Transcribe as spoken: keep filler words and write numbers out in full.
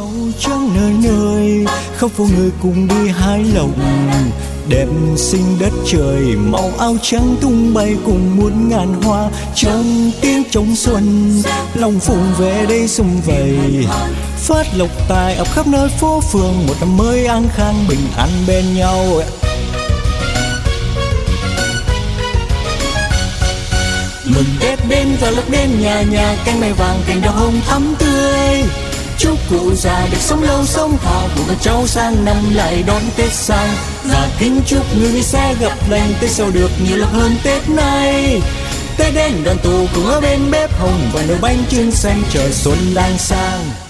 áo trắng nơi nơi, khắp phố người cùng đi hái lộc. Đẹp xinh đất trời, màu áo trắng tung bay cùng muôn ngàn hoa. Trong tiếng trống xuân, lòng phụng về đây sum vầy, phát lộc tài ập khắp nơi phố phường. Một năm mới an khang bình an bên nhau. Mừng Tết đến giờ lộc đến nhà nhà, cánh mai vàng cành đào hồng thắm tươi. Chúc cụ già được sống lâu sống thọ, cùng con cháu sang năm lại đón Tết sang. Và kính chúc người sẽ gặp lành, Tết sau được nhiều lộc hơn Tết nay. Tết đến đoàn tụ cùng ở bên bếp hồng, và nồi bánh chưng xanh trời xuân đang sang.